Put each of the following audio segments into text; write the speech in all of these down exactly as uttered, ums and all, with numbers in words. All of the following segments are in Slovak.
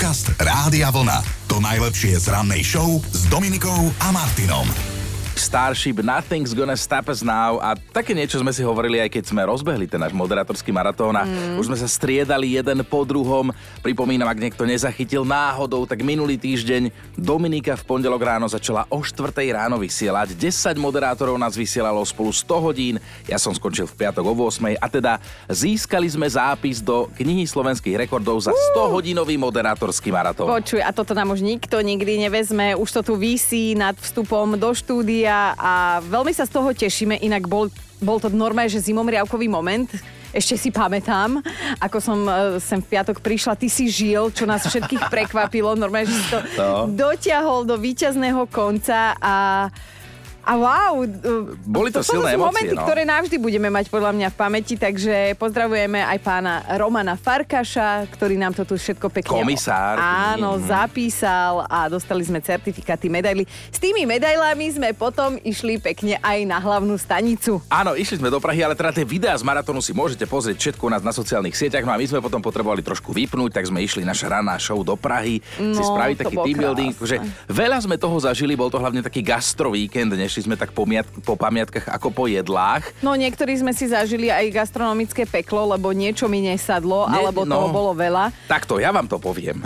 Podcast Rádia Vlna. To najlepšie z rannej show s Dominikou a Martinom. Starship, Nothing's Gonna Stop Us Now a také niečo sme si hovorili, aj keď sme rozbehli ten náš moderátorský maratón a mm. už sme sa striedali jeden po druhom. Pripomínam, ak niekto nezachytil náhodou, tak minulý týždeň Dominika v pondelok ráno začala o štvrtej ráno vysielať. desať moderátorov nás vysielalo spolu sto hodín, ja som skončil v piatok o ôsmej a teda získali sme zápis do knihy slovenských rekordov za sto hodinový moderátorský maratón. Počuj, a toto nám už nikto nikdy nevezme, už to tu visí nad vstupom do štúdia a veľmi sa z toho tešíme, inak bol, bol to normálne, že zimomriavkový moment. Ešte si pamätám, ako som sem v piatok prišla, ty si žil, čo nás všetkých prekvapilo, normálne, že si to no. dotiahol do víťazného konca a A wow, boli to, to silné sú emócie, momenty, no. ktoré navždy budeme mať podľa mňa v pamäti, takže pozdravujeme aj pána Romana Farkaša, ktorý nám to tu všetko pekne... Komisár. Áno, mm. zapísal a dostali sme certifikáty, medaily. S tými medailami sme potom išli pekne aj na hlavnú stanicu. Áno, išli sme do Prahy, ale teda tie videá z maratónu si môžete pozrieť všetko u nás na sociálnych sieťach, no a my sme potom potrebovali trošku vypnúť, tak sme išli naša ranná show do Prahy, no, si spraviť taký team building, že veľa sme toho zažili, bol to hlavne taký gastro víkend, než sme tak po, miat- po pamiatkách ako po jedlách. No niektorí sme si zažili aj gastronomické peklo, lebo niečo mi nesadlo, Nie, alebo no, toho bolo veľa. Takto, ja vám to poviem.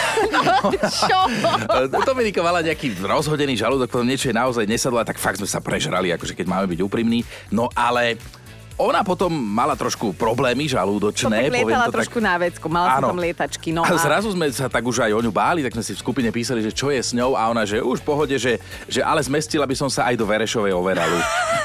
Čo? Dominika mala nejaký rozhodený žalúdok, potom niečo je naozaj nesadlo a tak fakt sme sa prežrali, akože keď máme byť úprimní. No ale... Ona potom mala trošku problémy žalúdočné. To tak lietala to trošku tak... na vecku, mala sa tam lietačky. No a zrazu sme sa tak už aj o ňu báli, tak sme si v skupine písali, že čo je s ňou a ona, že už v pohode, že, že ale zmestila by som sa aj do Verešovej overalu.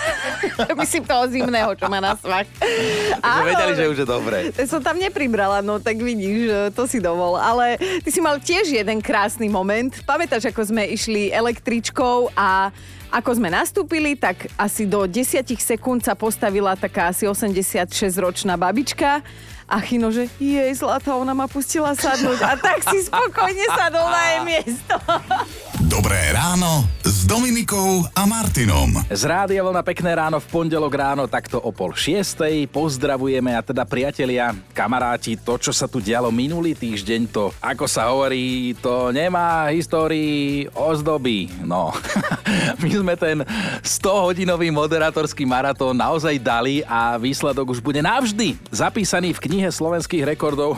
Myslím toho zimného, čo má na svach. Takže vedeli, že už je dobre. Som tam nepribrala, no tak vidíš, to si dovol. Ale ty si mal tiež jeden krásny moment. Pamätáš, ako sme išli električkou a ako sme nastúpili, tak asi do desať sekúnd sa postavila taká asi osemdesiatšesťročná babička a Chino, že jej zlatá, ona ma pustila sadnúť a tak si spokojne sadol na jej miesto. Dobré ráno s Dominikou a Martinom. Z Rádia Vlna pekné ráno v pondelok ráno, takto o pol šiestej. Pozdravujeme a teda priatelia, kamaráti, to, čo sa tu dialo minulý týždeň, to, ako sa hovorí, to nemá histórii ozdoby. No, my sme ten stohodinový moderátorský maratón naozaj dali a výsledok už bude navždy zapísaný v knihe slovenských rekordov.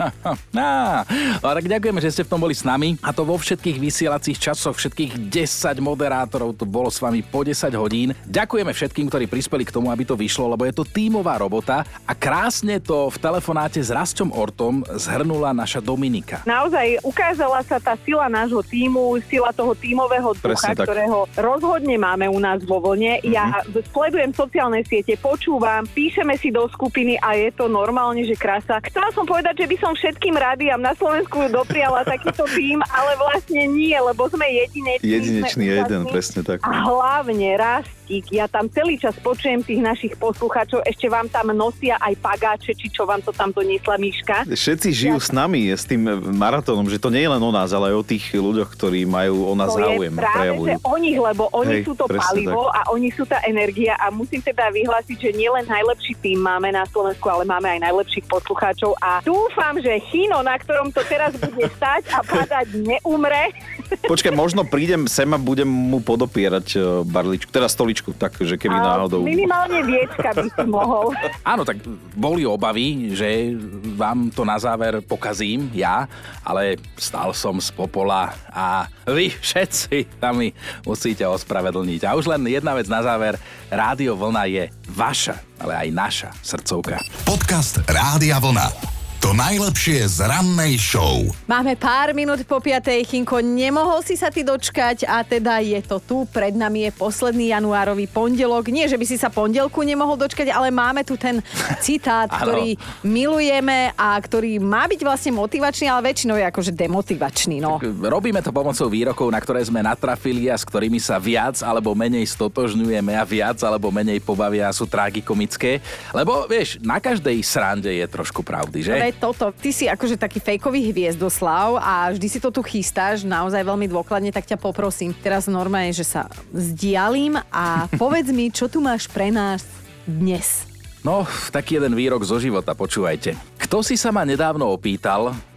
No, tak ďakujeme, že ste v tom boli s nami a to vo všetkých vysielacích časoch, všetkých desať moderátorov, to bolo s vami po desať hodín. Ďakujeme všetkým, ktorí prispeli k tomu, aby to vyšlo, lebo je to tímová robota a krásne to v telefonáte s Rastom Ortom zhrnula naša Dominika. Naozaj ukázala sa tá sila nášho tímu, sila toho tímového ducha, ktorého rozhodne máme u nás vo Vlne. Mm-hmm. Ja sledujem sociálne siete, počúvam, píšeme si do skupiny a je to normálne, že krása. Chcela som povedať, že by som všetkým rádiám na Slovensku dopriala takýto tím, ale vlastne nie, lebo sme jedinečný. Jedinečný jeden, presne tak. A hlavne Rastík, ja tam celý čas počujem tých našich poslucháčov, ešte vám tam nosia aj pagáče, či čo vám to tam doniesla Miška. Všetci žijú ja. s nami, s tým maratónom, že to nie je len o nás, ale aj o tých ľuďoch, ktorí majú o nás to záujem. To je práve, prejavujú. že o nich, lebo oni Hej, sú to palivo tak. A oni sú tá energia a musím teda vyhlásiť, že nielen najlepší tým máme na Slovensku, ale máme aj najlepších poslucháčov a dúfam, že Chino, na ktorom to teraz bude stať a padať, neumre. Počkaj, možno prídem sem a budem mu podopierať barličku, teda stoličku, takže keby a náhodou... Minimálne viečka by si mohol. Áno, tak boli obavy, že vám to na záver pokazím ja, ale stál som z popola a vy všetci tam mi musíte ospravedlniť. A už len jedna vec na záver, Rádio Vlna je vaša, ale aj naša srdcovka. Podcast Rádia Vlna. To najlepšie z rannej show. Máme pár minút po piatej, Chinko, nemohol si sa ty dočkať a teda je to tu, pred nami je posledný januárový pondelok. Nie, že by si sa pondelku nemohol dočkať, ale máme tu ten citát, ktorý milujeme a ktorý má byť vlastne motivačný, ale väčšinou je akože demotivačný. No. Robíme to pomocou výrokov, na ktoré sme natrafili a s ktorými sa viac alebo menej stotožňujeme a viac alebo menej pobavia a sú tragikomické. Lebo vieš, na každej srande je trošku pravdy, že? Toto. Ty si akože taký fejkový Hviezdoslav a vždy si to tu chystáš naozaj veľmi dôkladne, tak ťa poprosím. Teraz normálne, že sa vzdialím a povedz mi, čo tu máš pre nás dnes. No, taký jeden výrok zo života, počúvajte. Kto si sa ma nedávno opýtal,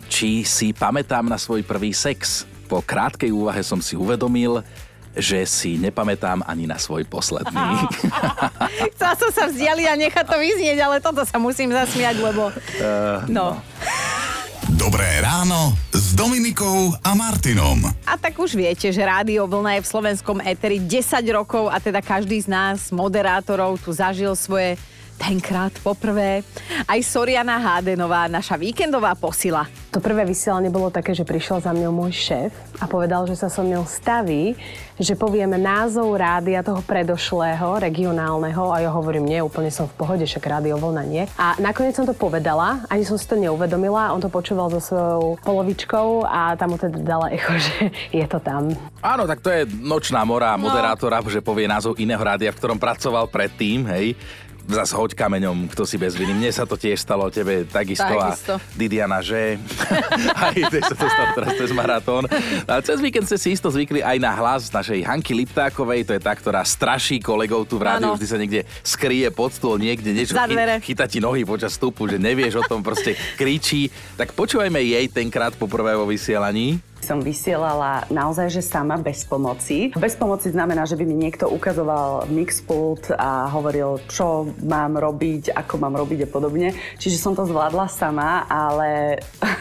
či si pamätám na svoj prvý sex. Po krátkej úvahe som si uvedomil, že si nepamätám ani na svoj posledný. Chcela som sa vzdialiť a nechať to vyznieť, ale toto sa musím zasmiať, lebo... Uh, no. Dobré ráno s Dominikou a Martinom. A tak už viete, že Rádio Vlna je v slovenskom éteri desať rokov a teda každý z nás, moderátorov, tu zažil svoje tenkrát poprvé. Aj Soriana Hádenová, naša víkendová posila. To prvé vysielanie bolo také, že prišiel za mňou môj šéf a povedal, že sa so mňou staví, že povieme názov rádia toho predošlého, regionálneho, a ja hovorím, nie, úplne som v pohode, však Rádio Vlna nie. A nakoniec som to povedala, ani som si to neuvedomila, on to počúval so svojou polovičkou a tam mu teda dala echo, že je to tam. Áno, tak to je nočná mora moderátora, no. Že povie názov iného rádia, v ktorom pracoval predtým, hej. Zas hoď kameňom, kto si bez viny. Mne sa to tiež stalo, tebe takisto. takisto. A Didiana, že? Aj tiež sa to stalo teraz cez maratón. A cez víkend ste si isto zvykli aj na hlas našej Hanky Liptákovej. To je tá, ktorá straší kolegov tu v rádiu. Vždy sa niekde skrie pod stôl, niekde niečo chy- chytá ti nohy počas vstupu, že nevieš o tom, proste kričí. Tak počúvajme jej tenkrát poprvé vo vysielaní. Som vysielala naozaj, že sama bez pomoci. Bez pomoci znamená, že by mi niekto ukazoval mixpult a hovoril, čo mám robiť, ako mám robiť a podobne. Čiže som to zvládla sama, ale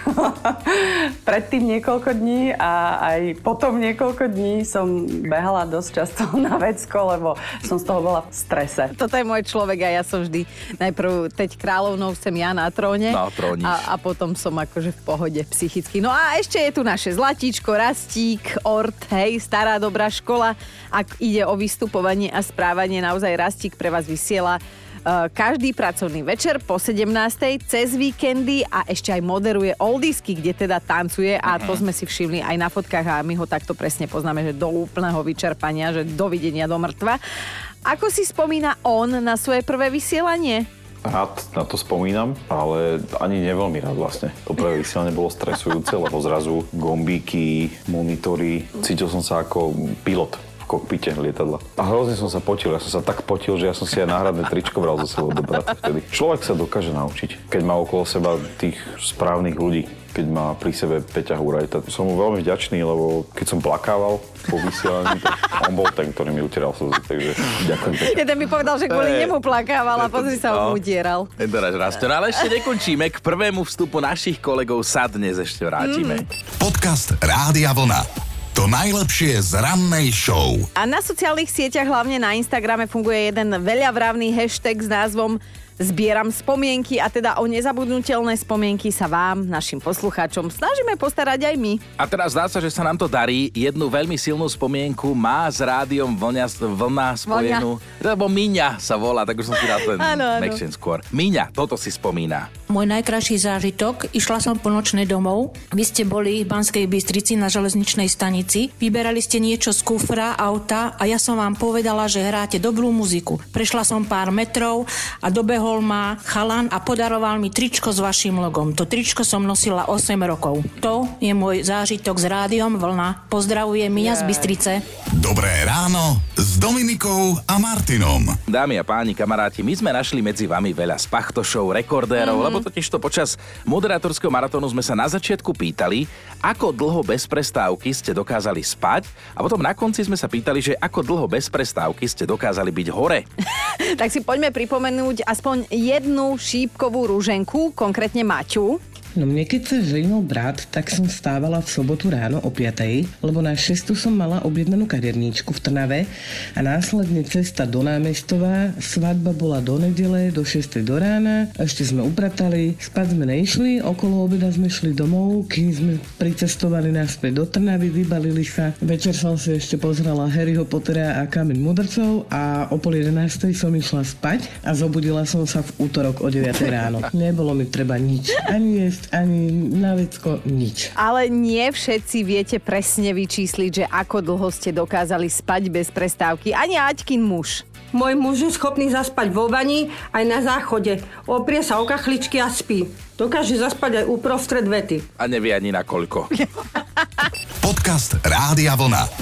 predtým niekoľko dní a aj potom niekoľko dní som behala dosť často na vecko, lebo som z toho bola v strese. Toto je môj človek a ja som vždy najprv teď kráľovnou sem ja na tróne no, a, a potom som akože v pohode psychicky. No a ešte je tu naše Zlatíčko, Rastík, Ort, hej, stará dobrá škola. Ak ide o vystupovanie a správanie, naozaj Rastík pre vás vysiela uh, každý pracovný večer po sedemnástej cez víkendy a ešte aj moderuje oldisky, kde teda tancuje a to sme si všimli aj na fotkách a my ho takto presne poznáme, že do úplného vyčerpania, že dovidenia do mŕtva. Ako si spomína on na svoje prvé vysielanie? Rád na to spomínam, ale ani neveľmi rád vlastne. To prvé vysielanie bolo stresujúce, lebo zrazu gombíky, monitory, cítil som sa ako pilot v kokpite lietadla. A hrozne som sa potil, ja som sa tak potil, že ja som si aj náhradné tričko bral zo sebou do práce vtedy. Človek sa dokáže naučiť, keď má okolo seba tých správnych ľudí. Keď má pri sebe Peťa Hurajta. Som mu veľmi vďačný, lebo keď som plakával po vysielaní, tak on bol ten, ktorý mi utieral slzy, takže ďakujem Peťa. Jeden mi povedal, že kvôli nemu plakával a pozri sa ho utieral. Je to náš Rasto. Ale ešte nekončíme. K prvému vstupu našich kolegov sa dnes ešte vrátime. Mm. Podcast Rádia Vlna. To najlepšie z rannej show. A na sociálnych sieťach, hlavne na Instagrame, funguje jeden veľavravný hashtag s názvom Zbieram spomienky a teda o nezabudnutelné spomienky sa vám, našim poslucháčom, snažíme postarať aj my. A teraz zdá sa, že sa nám to darí. Jednu veľmi silnú spomienku má s rádiom Vlňa, Vlna spojenú. Lebo Míňa sa volá, tak už som si dal ten mekšen skôr. Míňa, toto si spomína. Môj najkrajší zážitok, išla som po nočnej domov. Vy ste boli v Banskej Bystrici na železničnej stanici. Vyberali ste niečo z kufra, auta a ja som vám povedala, že hráte dobrú muziku. Prešla som pár metrov a dobehol ma chalan a podaroval mi tričko s vašim logom. To tričko som nosila osem rokov. To je môj zážitok s Rádiom Vlna. Pozdravujem Míňa z Bystrice. Dobré ráno s Dominikou a Martinom. Dámy a páni, kamaráti, my sme našli medzi vami veľa spachtošov, rekordérov, mm-hmm. lebo totiž to počas moderátorského maratónu sme sa na začiatku pýtali, ako dlho bez prestávky ste dokázali spať a potom na konci sme sa pýtali, že ako dlho bez prestávky ste dokázali byť hore. Tak si poďme pripomenúť aspoň jednu šípkovú rúženku, konkrétne Maťu. No mne keď sa ženil brat, tak som vstávala v sobotu ráno o piatej, lebo na šestu som mala objednanú kaderníčku v Trnave a následne cesta do Námestová, svadba bola do nedele, do šestej do rána, ešte sme upratali, spať sme neišli, okolo obeda sme šli domov, kým sme pricestovali naspäť do Trnavy, vybalili sa. Večer som si ešte pozrela Harryho Pottera a Kameň mudrcov a o pol jedenástej som išla spať a zobudila som sa v útorok o deviatej ráno. Nebolo mi treba nič, ani jesť, ani na vecko, nič. Ale nie všetci viete presne vyčísliť, že ako dlho ste dokázali spať bez prestávky. Ani Aťkin muž. Môj muž je schopný zaspať vo vani aj na záchode. Oprie sa o kachličky a spí. Dokáže zaspať aj uprostred vety. A nevie ani na koľko. Podcast Rádia Vlna. To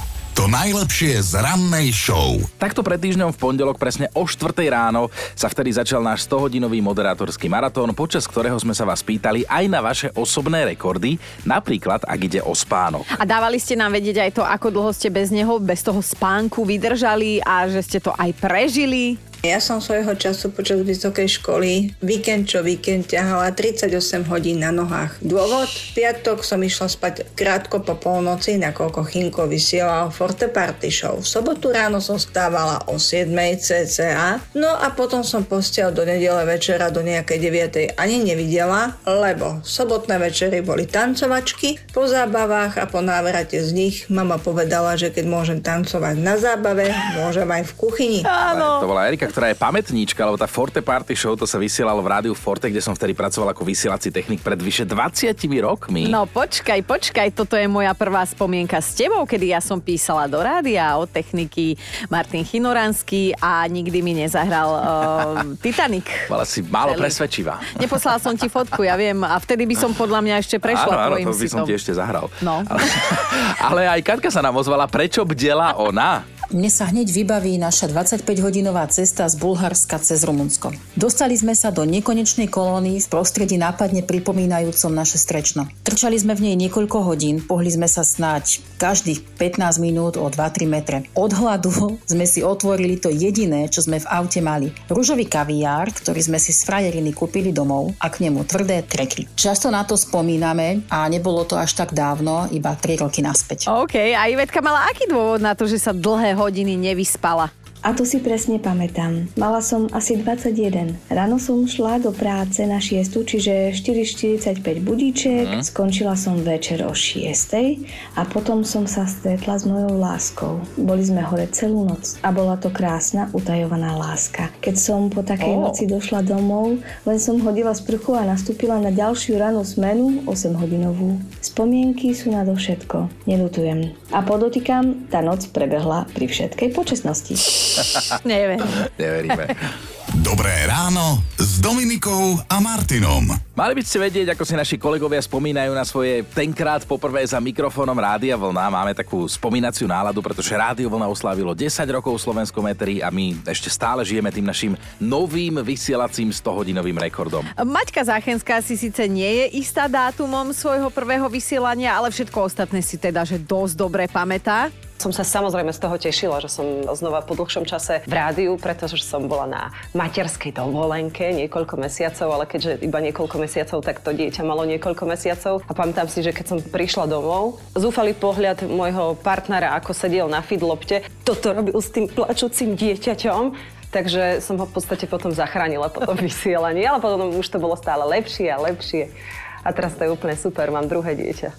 To najlepšie z rannej show. Takto pred týždňom v pondelok presne o štvrtej ráno sa vtedy začal náš stohodinový moderátorský maratón, počas ktorého sme sa vás pýtali aj na vaše osobné rekordy, napríklad ak ide o spánok. A dávali ste nám vedieť aj to, ako dlho ste bez neho, bez toho spánku vydržali a že ste to aj prežili. Ja som svojho času počas vysokej školy víkend čo víkend ťahala tridsaťosem hodín na nohách. Dôvod? V piatok som išla spať krátko po polnoci, nakoľko Chinko vysielal Forte Party Show. V sobotu ráno som stávala o siedmej cca, no a potom som postiaľ do nedele večera do nejakej deviatej ani nevidela, lebo sobotné večery boli tancovačky, po zábavách a po návrate z nich mama povedala, že keď môžem tancovať na zábave, môžem aj v kuchyni. Áno. To bola Erika, ktorá je pamätníčka, lebo tá Forte Party Show, to sa vysielalo v rádiu Forte, kde som vtedy pracoval ako vysielací technik pred vyše dvadsiatimi rokmi. No počkaj, počkaj, toto je moja prvá spomienka s tebou, kedy ja som písala do rádia od techniky Martin Chinoranský a nikdy mi nezahral uh, Titanic. Bola si málo presvedčivá. Neposlala som ti fotku, ja viem, a vtedy by som podľa mňa ešte prešla. Áno, áno, tvojim to by som ti ešte zahral. No. Ale, ale aj Katka sa nám ozvala, prečo bdela ona? Mne sa hneď vybaví naša dvadsaťpäťhodinová cesta z Bulharska cez Rumunsko. Dostali sme sa do nekonečnej kolóny v prostredí nápadne pripomínajúcom naše Strečno. Trčali sme v nej niekoľko hodín, pohli sme sa snáď každých pätnásť minút o dva tri metre. Od hladu sme si otvorili to jediné, čo sme v aute mali. Ružový kaviár, ktorý sme si z frajeriny kúpili domov a k nemu tvrdé treky. Často na to spomíname a nebolo to až tak dávno, iba tri roky naspäť. OK, a Ivetka mala aký dôvod na to, že sa dlhé hodiny nevyspala? A to si presne pamätám. Mala som asi dvadsaťjeden. Ráno som šla do práce na šiestu, čiže štyri štyridsaťpäť budíček, mm. skončila som večer o šiestej a potom som sa stretla s mojou láskou. Boli sme hore celú noc a bola to krásna, utajovaná láska. Keď som po takej oh. noci došla domov, len som hodila sprchu a nastúpila na ďalšiu ranú smenu, osemhodinovú. Spomienky sú nadovšetko. Neľutujem. A podotýkam, tá noc prebehla pri všetkej počestnosti. Neviem. Neveríme. Dobré ráno s Dominikou a Martinom. Mali by ste vedieť, ako si naši kolegovia spomínajú na svoje tenkrát poprvé za mikrofónom Rádia Vlna. Máme takú spomínaciu náladu, pretože Rádio Vlna oslávilo desať rokov v slovenskom éteri a my ešte stále žijeme tým našim novým vysielacím stohodinovým rekordom. Maťka Záchenská si síce nie je istá dátumom svojho prvého vysielania, ale všetko ostatné si teda, že dosť dobre pamätá. Som sa samozrejme z toho tešila, že som znova po dlhšom čase v rádiu, pretože som bola na materskej dovolenke niekoľko mesiacov, ale keďže iba niekoľko mesiacov, tak to dieťa malo niekoľko mesiacov. A pamätám si, že keď som prišla domov, zúfalý pohľad môjho partnera, ako sedel na fidlopte, toto robil s tým plačúcim dieťaťom. Takže som ho v podstate potom zachránila po tom vysielaní, ale potom už to bolo stále lepšie a lepšie. A teraz to je úplne super, mám druhé dieťa.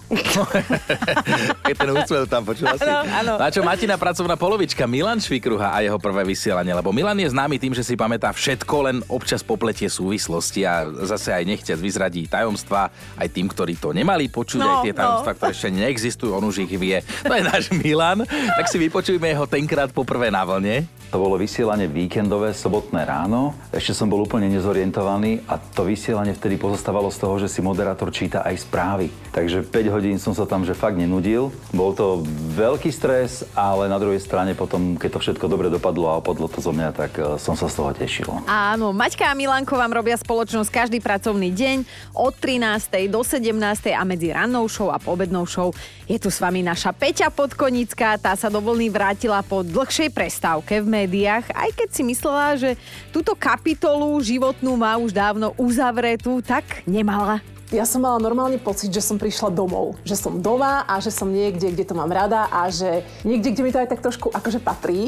Keď ten úsmev tam počula si. Áno, áno. Na čo Martina pracovná polovička Milan Švikruha a jeho prvé vysielanie, lebo Milan je známy tým, že si pamätá všetko, len občas popletie súvislosti a zase aj nechťac vyzradí tajomstvá aj tým, ktorí to nemali počuť, no, aj tie tajomstvá, no. ktoré ešte neexistujú, on už ich vie. To je náš Milan, tak si vypočujme jeho tenkrát poprvé na vlne. To bolo vysielanie víkendové, sobotné ráno. Ešte som bol úplne nezorientovaný a to vysielanie vtedy pozostávalo z toho, že si moderátor číta aj správy. Takže päť hodín som sa tam, že fakt nenudil. Bol to veľký stres, ale na druhej strane potom, keď to všetko dobre dopadlo a opadlo to zo mňa, tak som sa z toho tešil. Áno, Maťka a Milanko vám robia spoločnosť každý pracovný deň od trinástej do sedemnástej a medzi rannou show a poobednou show je tu s vami naša Peťa Podkonická. Tá sa do vlny vrátila po dlhšej prestávke v médiách, aj keď si myslela, že túto kapitolu životnú má už dávno uzavretú, tak nemala. Ja som mala normálne pocit, že som prišla domov. Že som doma a že som niekde, kde to mám rada a že niekde, kde mi to aj tak trošku akože patrí.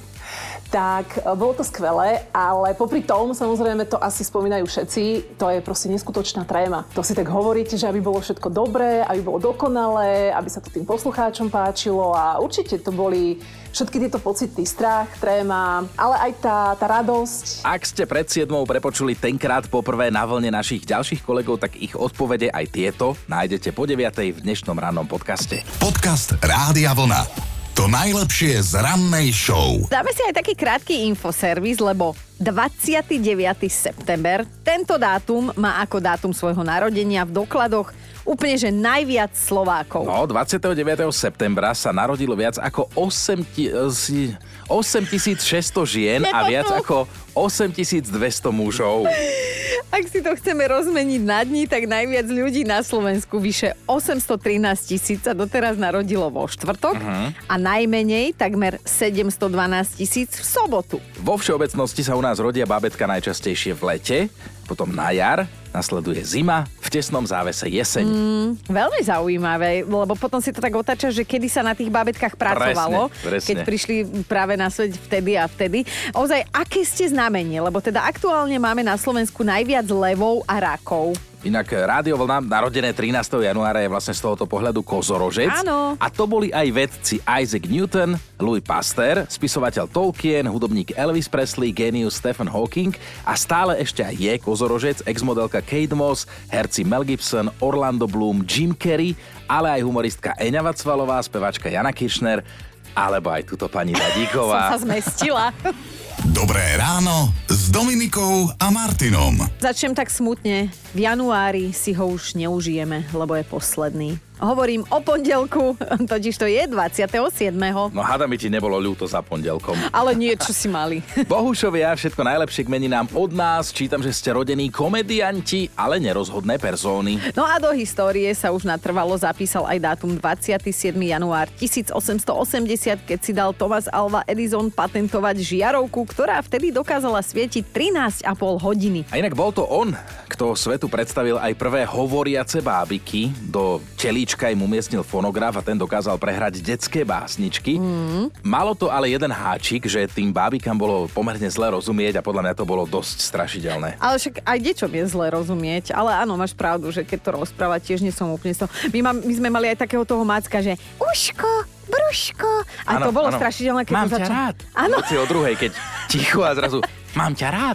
Tak bolo to skvelé, ale popri tom, samozrejme, to asi spomínajú všetci, to je proste neskutočná tréma. To si tak hovoríte, že aby bolo všetko dobré, aby bolo dokonalé, aby sa to tým poslucháčom páčilo a určite to boli všetky tieto pocity, strach, tréma, ale aj tá, tá radosť. Ak ste pred siedmou prepočuli tenkrát poprvé na vlne našich ďalších kolegov, tak ich odpovede aj tieto nájdete po deviatej v dnešnom rannom podcaste. Podcast Rádia Vlna. To najlepšie z rannej show. Dáme si aj taký krátky infoservis, lebo dvadsiateho deviateho september. Tento dátum má ako dátum svojho narodenia v dokladoch úplne, že najviac Slovákov. No, dvadsiateho deviateho septembra sa narodilo viac ako osemtisícšesťsto žien a viac ako osemtisícdvesto mužov. Ak si to chceme rozmeniť na dní, tak najviac ľudí na Slovensku, vyše osemstotrinásť tisíc, sa doteraz narodilo vo štvrtok uh-huh. a najmenej, takmer sedemstodvanásť tisíc v sobotu. Vo všeobecnosti sa u nás rodia bábätka najčastejšie v lete, potom na jar, nasleduje zima, v tesnom závese jeseň. Mm, veľmi zaujímavé, lebo potom si to tak otáča, že kedy sa na tých bábätkách pracovalo, presne, presne. keď prišli práve na svet vtedy a vtedy. Ozaj, aké ste znamenie? Lebo teda aktuálne máme na Slovensku najviac levov a rakov. Inak Rádio Vlna, narodené trinásteho januára, je vlastne z tohoto pohľadu kozorožec. Áno. A to boli aj vedci Isaac Newton, Louis Pasteur, spisovateľ Tolkien, hudobník Elvis Presley, génius Stephen Hawking a stále ešte aj je kozorožec, exmodelka Kate Moss, herci Mel Gibson, Orlando Bloom, Jim Carrey, ale aj humoristka Eňa Vacvalová, speváčka Jana Kiršner, alebo aj túto pani Dadíková. Som sa zmestila. Dobré ráno s Dominikou a Martinom. Začnem tak smutne. V januári si ho už neužijeme, lebo je posledný. Hovorím o pondelku, totiž to je dvadsiateho siedmeho No hádam, mi ti nebolo ľúto za pondelkom. Ale nie, čo si mali. Bohušovia, všetko najlepšie k meninám od nás. Čítam, že ste rodení komedianti, ale nerozhodné persóny. No a do histórie sa už natrvalo zapísal aj dátum dvadsiateho siedmeho január tisícosemstoosemdesiat, keď si dal Thomas Alva Edison patentovať žiarovku, ktorá vtedy dokázala svietiť trinásť a pol hodiny. A inak bol to on, kto svetu predstavil aj prvé hovoriace bábiky. Do telíčka im umiestnil fonograf a ten dokázal prehrať detské básničky. Mm. Malo to ale jeden háčik, že tým bábikám bolo pomerne zle rozumieť a podľa mňa to bolo dosť strašidelné. Ale však aj deťom je zle rozumieť, ale áno, máš pravdu, že keď to rozpráva, tiež nie som úplne z toho. My, my sme mali aj takého toho Macka, že uško, brúško. A ano, to bolo ano. strašidelné, keď mám to začal. Mám ťa rád. Áno. Noci o druhej, keď ticho a zrazu mám ťa rád.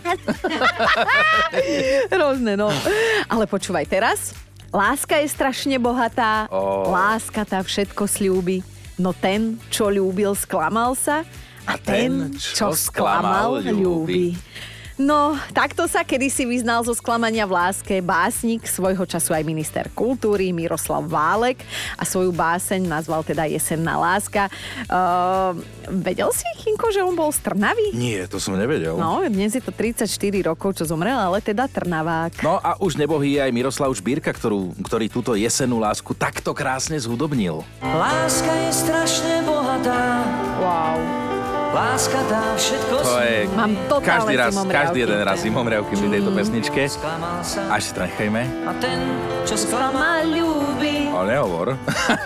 Hrozné, no. Ale počúvaj teraz. Láska je strašne bohatá, oh. láska tá všetko sľúbi, no ten, čo ľúbil, sklamal sa a, a ten, čo sklamal, ľúbi. No, takto sa kedysi vyznal zo sklamania v láske básnik, svojho času aj minister kultúry Miroslav Válek a svoju báseň nazval teda Jesenná láska. Uh, vedel si, Chinko, že on bol z Trnavy? Nie, to som nevedel. No, dnes je to tridsaťštyri rokov, čo zomrel, ale teda Trnavák. No a už nebohý aj Miroslav Žbírka, ktorú, ktorý túto Jesennú lásku takto krásne zhudobnil. Láska je strašne bohatá. Wow. Láska dá všetko to je Mám každý raz, zimomriavky. každý jeden raz zimomriavky pri tejto pesničke. Až si to nechajme. A ten, čo sklamal, ľúbi. O, nehovor.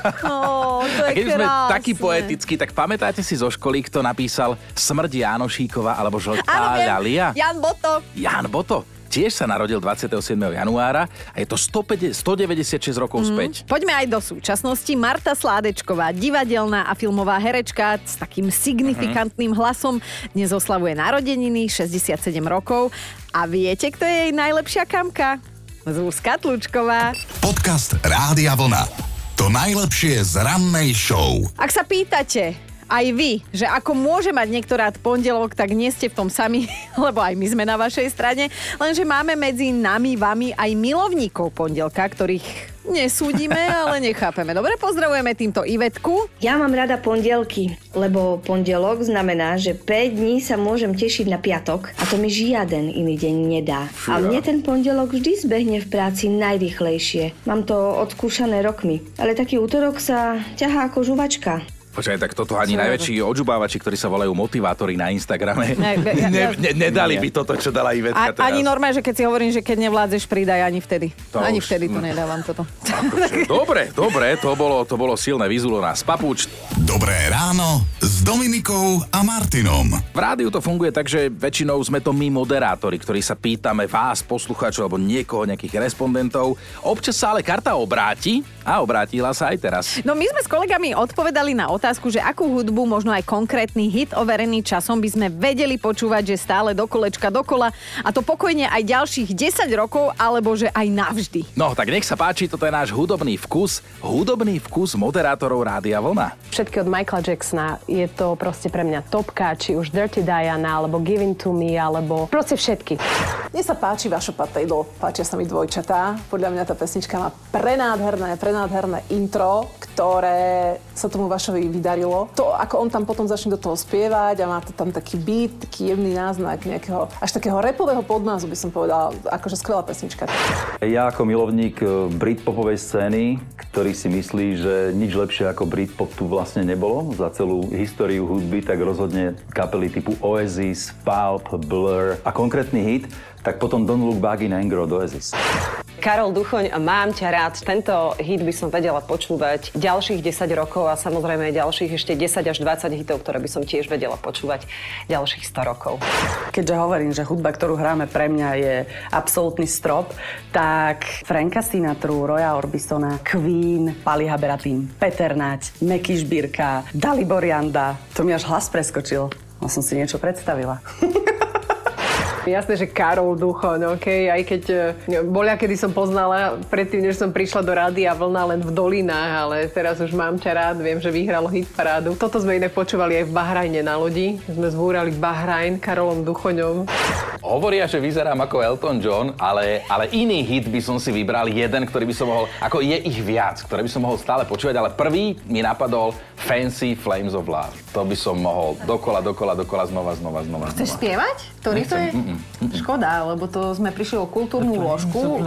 Oh, to je a keď krásne. sme takí poetickí, tak pamätáte si zo školy, kto napísal Smrť Jánošíkova alebo Žltá ľalia? Jan Boto. Jan Boto. Tiež sa narodil dvadsiateho siedmeho januára a je to stodeväťdesiatšesť rokov mm. späť. Poďme aj do súčasnosti. Marta Sládečková, divadelná a filmová herečka s takým signifikantným mm-hmm. hlasom, dnes oslavuje narodeniny, šesťdesiatsedem rokov. A viete, kto je jej najlepšia kamka? Zuzka Tlučková. Podcast Rádia Vlna. To najlepšie z rannej show. Ak sa pýtate aj vy, že ako môže mať niekto rád pondelok, tak nie ste v tom sami, lebo aj my sme na vašej strane, lenže máme medzi nami, vami aj milovníkov pondelka, ktorých nesúdime, ale nechápeme. Dobre, pozdravujeme týmto Ivetku. Ja mám rada pondelky, lebo pondelok znamená, že päť dní sa môžem tešiť na piatok a to mi žiaden iný deň nedá. Fíha. A mne ten pondelok vždy zbehne v práci najrýchlejšie. Mám to odskúšané rokmi, ale taký útorok sa ťahá ako žuvačka. Počkaj, tak toto ani najväčší odžubávači, ktorí sa volajú motivátori na Instagrame, ne, ja, ja, ne, nedali by toto, čo dala Ivetka teraz. Ani normálne, že keď si hovorím, že keď nevládzeš, pridaj, ani vtedy. To ani už... vtedy to nedávam toto. Akože, dobre, dobre, to bolo, to bolo silné, vyzulo nás papuč. Dobré ráno s Dominikou a Martinom. V rádiu to funguje tak, že väčšinou sme to my moderátori, ktorí sa pýtame vás, poslucháčov, alebo niekoho, nejakých respondentov. Občas sa ale karta obráti a obrátila sa aj teraz. No my sme s kolegami odpovedali na otázku, že akú hudbu, možno aj konkrétny hit overený časom by sme vedeli počúvať, že stále do kolečka dokola a to pokojne aj ďalších desať rokov, alebo že aj navždy. No, tak nech sa páči, toto je náš hudobný vkus. Hudobný vkus moderátorov Rádia Vlna. Všetky od Michaela Jacksona je to proste pre mňa topka, či už Dirty Diana, alebo Giving to Me, alebo proste všetky. Mne sa páči Vašo Patejdl, páčia sa mi Dvojčatá. Podľa mňa tá pesnička má prenádherné, prenádherné intro, ktoré sa tomu Vašovi vydarilo. To, ako on tam potom začne do toho spievať a má to tam taký beat, taký jemný náznak nejakého, až takého rapového podnázu by som povedala, akože skvelá pesnička. Ja ako milovník britpopovej scény, ktorý si myslí, že nič lepšie ako britpop tu vlastne nebolo za celú históriu hudby, tak rozhodne kapely typu Oasis, Pulp, Blur a konkrétny hit, tak potom Don't Look Back in Anger od Oasis. Karol Duchoň, Mám ťa rád. Tento hit by som vedela počúvať ďalších desať rokov a samozrejme aj ďalších ešte desať až dvadsať hitov, ktoré by som tiež vedela počúvať ďalších sto rokov. Keďže hovorím, že hudba, ktorú hráme pre mňa je absolútny strop, tak Franka Sinatru, Roya Orbisona, Queen, Pali Haberatin, Peter Nať, Meky Žbírka, Dalibor Janda. To mi až hlas preskočil. No som si niečo predstavila. Jasné, že Karol Duchoň, okej, okay? Aj keď bolia, kedy som poznala predtým, než som prišla do Rádia Vlna len v dolinách, ale teraz už Mám ťa rád, viem, že vyhral hit parádu. Toto sme inak počúvali aj v Bahrajne na lodi. Sme zbúrali Bahrajn Karolom Duchoňom. Hovoria, že vyzerám ako Elton John, ale, ale iný hit by som si vybral, jeden, ktorý by som mohol, ako je ich viac, ktoré by som mohol stále počúvať, ale prvý mi napadol Fancy Flames of Love. To by som mohol dokola, dokola, dokola, znova, znova, znova. Chceš spievať? Ktorý to je? Mm-mm, mm-mm. Škoda, lebo to sme prišli o kultúrnu ložku.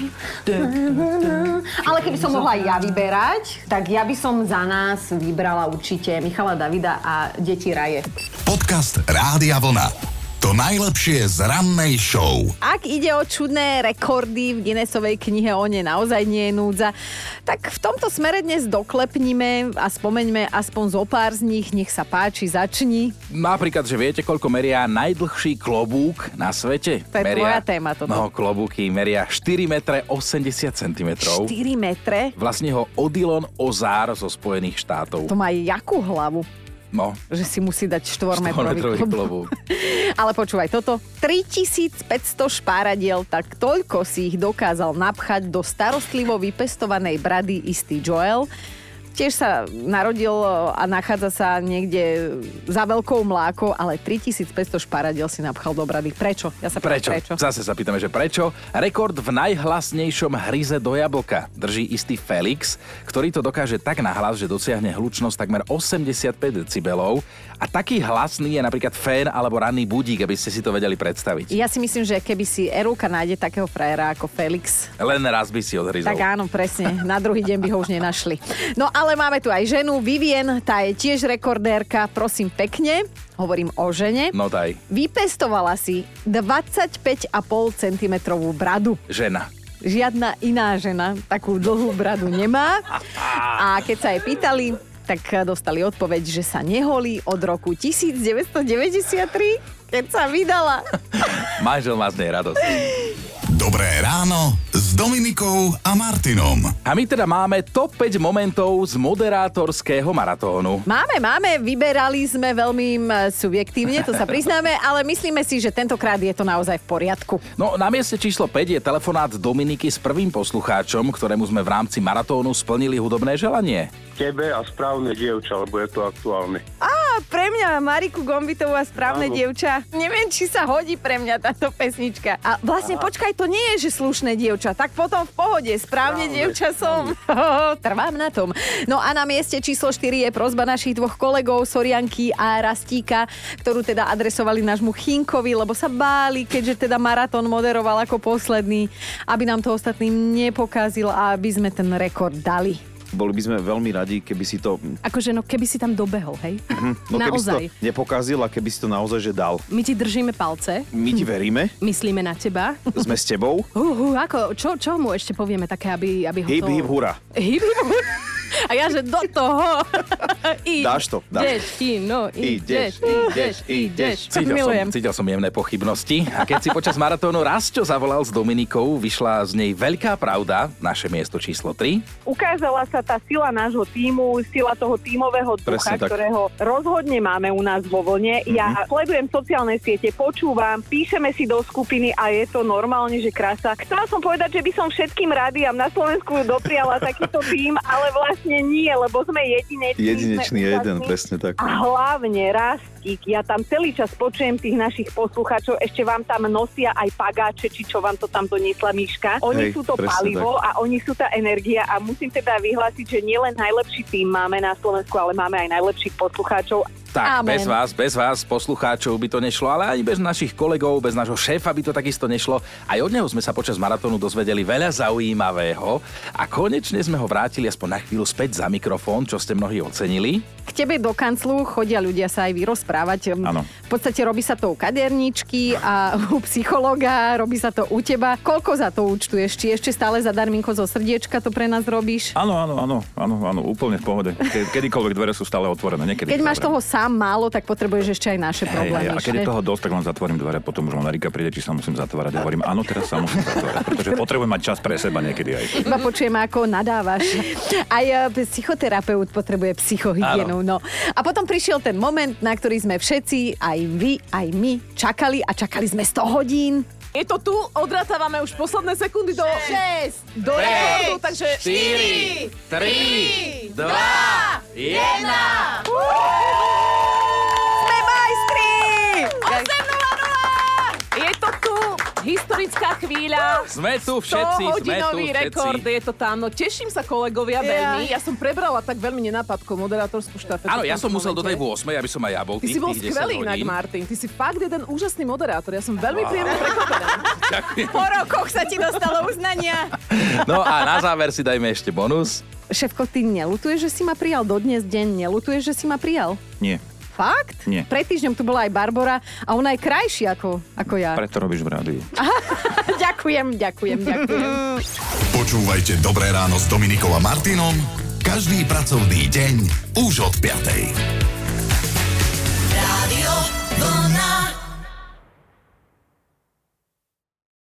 Ale keby som mohla ja vyberať, tak ja by som za nás vybrala určite Michala Davida a Deti raje. Podcast Rádia Vlna. To najlepšie z rannej show. Ak ide o čudné rekordy v Guinnessovej knihe, o ne naozaj nie je núdza, tak v tomto smere dnes doklepnime a spomeňme aspoň zo pár z nich. Nech sa páči, začni. Napríklad, že viete, koľko meria najdlhší klobúk na svete? To je meria, tvoja téma toto. No, klobúky meria štyri metre osemdesiat centimetrov. štyri metre? Vlastne ho Odilon Ozár zo Spojených štátov. To má jakú hlavu? No. Že si musí dať štvormetrový klobúk. Ale počúvaj toto. tritisícpäťsto špáradiel, tak toľko si ich dokázal napchať do starostlivo vypestovanej brady istý Joel. Tiež sa narodil a nachádza sa niekde za Veľkou Mlákou, ale tritisícpäťsto šparadiel si napchal do brady. Prečo? Ja sa prečo? prečo? Zase sa pýtame, že prečo? Rekord v najhlasnejšom hryze do jablka drží istý Felix, ktorý to dokáže tak nahlas, že dosiahne hlučnosť takmer osemdesiatpäť decibelov. A taký hlasný je napríklad fén alebo ranný budík, aby ste si to vedeli predstaviť. Ja si myslím, že keby si Erulka nájde takého frajera ako Felix, len raz by si odhryzol. Tak áno, presne. Na druhý deň by ho už nenašli. No ale máme tu aj ženu, Vivien, tá je tiež rekordérka, prosím pekne. Hovorím o žene. No daj. Vypestovala si dvadsaťpäť a pol centimetrovú bradu. Žena. Žiadna iná žena takú dlhú bradu nemá. A keď sa jej pýtali, tak dostali odpoveď, že sa neholí od roku devätnásťstodeväťdesiattri, keď sa vydala. Manžel má z nej radosť. Dobré ráno s Dominikou a Martinom. A my teda máme top päť momentov z moderátorského maratónu. Máme, máme, vyberali sme veľmi subjektívne, to sa priznáme, ale myslíme si, že tentokrát je to naozaj v poriadku. No, na mieste číslo päť je telefonát Dominiky s prvým poslucháčom, ktorému sme v rámci maratónu splnili hudobné želanie. Tebe a Správne dievča, lebo je to aktuálne. Á, pre mňa Mariku Gombitovú a Správne Áno. dievča. Neviem, či sa hodí pre mňa táto pesnička. A vlastne, Aha. počkaj, to nie je, že slušné dievča. Tak potom v pohode, Správne Správne. dievča som. Trvám na tom. No a na mieste číslo štyri je prosba našich dvoch kolegov, Sorianky a Rastíka, ktorú teda adresovali nášmu Chinkovi, lebo sa báli, keďže teda maratón moderoval ako posledný, aby nám to ostatným nepokázil a aby sme ten rekord dali. Boli by sme veľmi radi, keby si to... Akože no, keby si tam dobehol, hej? Mm-hmm. No naozaj. Keby si to nepokázil a keby si to naozaj že dal. My ti držíme palce. My ti veríme. Myslíme na teba. Sme s tebou. Uh, uh, ako, čo, čo mu ešte povieme také, aby, aby ho hip, to... Hip, hip, hura. Hip, hip, hura. A ja, že do toho. I, dáš to. Dáš. Ideš, kino, ideš, ideš, ideš. Cítil som, cítil som jemné pochybnosti. A keď si počas maratónu Rasťo zavolal s Dominikou, vyšla z nej veľká pravda, naše miesto číslo tri. Ukázala sa tá sila nášho tímu, sila toho tímového ducha, ktorého rozhodne máme u nás vo vlne. Mm-hmm. Ja sledujem sociálne siete, počúvam, píšeme si do skupiny a je to normálne, že krása. Chcela som povedať, že by som všetkým rádiám na Slovensku dopriala takýto tím, ale vlastne nie, lebo sme jedinečný. Jedinečný jeden, presne tak. A hlavne Rastík, ja tam celý čas počujem tých našich poslucháčov, ešte vám tam nosia aj pagáče, či čo vám to tam doniesla Miška. Oni Hej, sú to palivo tak. A oni sú tá energia a musím teda vyhlásiť, že nielen najlepší tím máme na Slovensku, ale máme aj najlepších poslucháčov. Tak, Amen. bez vás, bez vás, poslucháčov by to nešlo, ale ani bez našich kolegov, bez nášho šéfa by to takisto nešlo. Aj od neho sme sa počas maratónu dozvedeli veľa zaujímavého a konečne sme ho vrátili aspoň na chvíľu späť za mikrofón, čo ste mnohí ocenili. K tebe do kanclu chodia ľudia sa aj vyrozprávať. Áno. V podstate robí sa to u kaderníčky a u psychológa, robí sa to u teba. Koľko za to účtuješ? Či ešte stále za darminko zo srdiečka to pre nás robíš? Áno, áno, áno, áno, áno, úplne v pohode. Ke, kedykoľvek dvere sú stále otvorené. Niekedy Keď máš toho sám málo, tak potrebuješ ešte aj naše problémy. Hej, hej, a keď je toho dosť, tak len zatvorím dvere, potom už Marika príde, či sa musím zatvárať. Ja hovorím, áno, teraz sa musím zatvárať, pretože potrebujem mať čas pre seba niekedy aj. Iba počujeme, ako nadávaš. Aj psychoterapeut potrebuje psychohygienu. No. A potom prišiel ten moment, na ktorý sme všetci, aj vy, aj my, čakali a čakali sme sto hodín. Je to tu, odrátávame už posledné sekundy do šesť, do rekordu, takže štyri, tri, dva, jedna. Sme majstri! osem nula nula! Je to tu, historická chvíľa. Sme tu všetci, sme tu sto-hodinový rekord, je to tam. No teším sa, kolegovia, Yeah. veľmi. Ja som prebrala tak veľmi nenápadko moderátorskú štafetu. Áno, ja som musel do tej ôsmej, aby som aj ja bol Ty tých, si bol tých skvelý desať inak, hodín. Martin. Ty si fakt jeden úžasný moderátor. Ja som veľmi príjemne prekvapená. Ďakujem. Po rokoch sa ti dostalo uznania. No a na záver si dajme ešte bonus. Šéfko, ty nelutuješ, že si ma prijal dodnes deň? Nelutuješ, že si ma prijal? Nie. Fakt? Nie. Pred týždňom tu bola aj Barbora a ona je krajšia ako, ako ja. Preto robíš v rádiu. Ďakujem, ďakujem, ďakujem. Počúvajte Dobré ráno s Dominikou a Martinom každý pracovný deň už od piatej.